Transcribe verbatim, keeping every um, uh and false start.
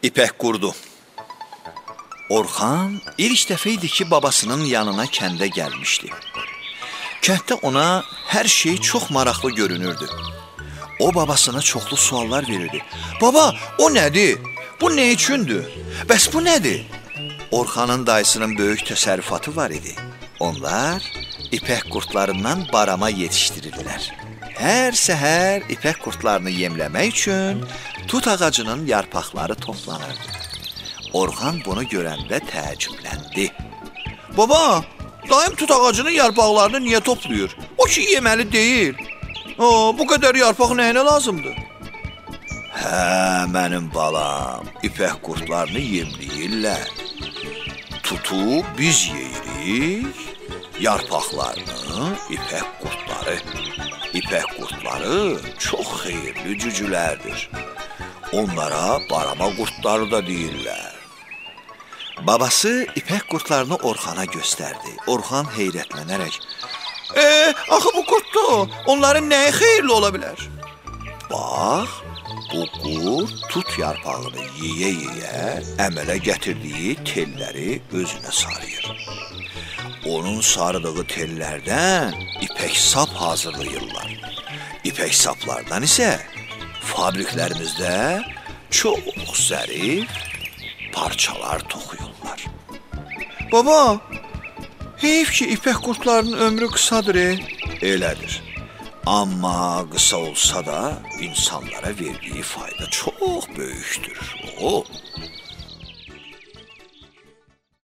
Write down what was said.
İpək qurdu. Orxan ilk dəfə idi ki, babasının yanına kəndə gəlmişdi. Kənddə ona hər şey çox maraqlı görünürdü. O babasına çoxlu suallar verirdi. Baba, o nədir? Bu nə üçündür? Bəs bu nədir? Orxanın dayısının böyük təsərrüfatı var idi. Onlar ipək qurdlarından barama yetişdirirlər. Hər səhər ipək qurdlarını yemləmək üçün tut ağacının yarpaqları toplanırdı. Orxan bunu görəndə təəccübləndi. Baba, dayım tut ağacının yarpaqlarını niyə toplayır? O ki, yeməli deyil. O, bu qədər yarpaq nəyinə lazımdır? Hə, mənim balam, ipək qurdlarını yemləyirlər. Tutu biz yeyirik, yarpaqlarını ipək qurdları. İpək qurdları çox xeyirli cücülərdir. Onlara barama qurdları da deyirlər. Babası ipək qurdlarını Orxana göstərdi. Orxan heyrətlənərək, E, axı bu qurddur, onların nəyi xeyirli ola bilər? Bax, bu qurd tut yarpağını yeyə-yeyə əmələ gətirdiyi telləri özünə sarıyır. Onun sarıdığı tellərdən ipək sap hazırlayırlar. İpək saplardan isə fabriklərimizdə çox zərif parçalar toxuyurlar. Baba, heyf ki, ipək qurdlarının ömrü qısadır, e? Elədir. Amma qısa olsa da insanlara verdiyi fayda çox böyükdür. O,